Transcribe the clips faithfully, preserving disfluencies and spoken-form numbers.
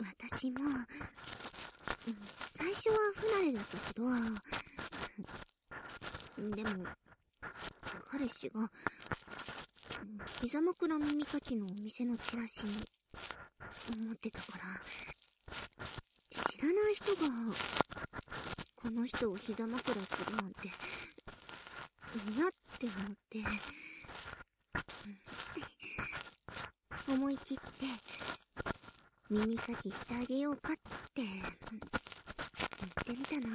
私も、最初は不慣れだったけど、でも、彼氏が、膝枕耳かきのお店のチラシ持ってたから、知らない人が、この人を膝枕するなんて、嫌って思って、思い切って、耳かきしてあげようかって、言ってみたの。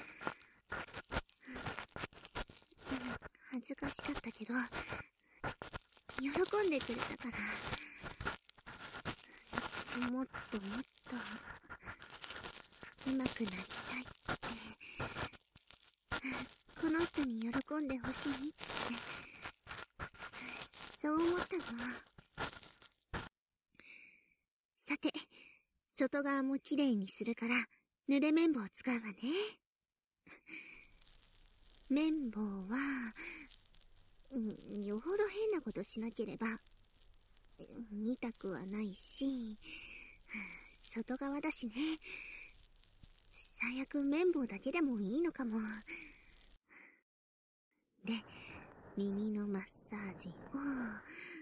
恥ずかしかったけど、喜んでくれたから、もっともっと、上手くなりたいって、この人に喜んでほしいって、そう思ったの。さて、外側もきれいにするから、濡れ綿棒を使うわね。綿棒は、うん、よほど変なことしなければ、痛くはないし、外側だしね。最悪綿棒だけでもいいのかも。で、耳のマッサージを、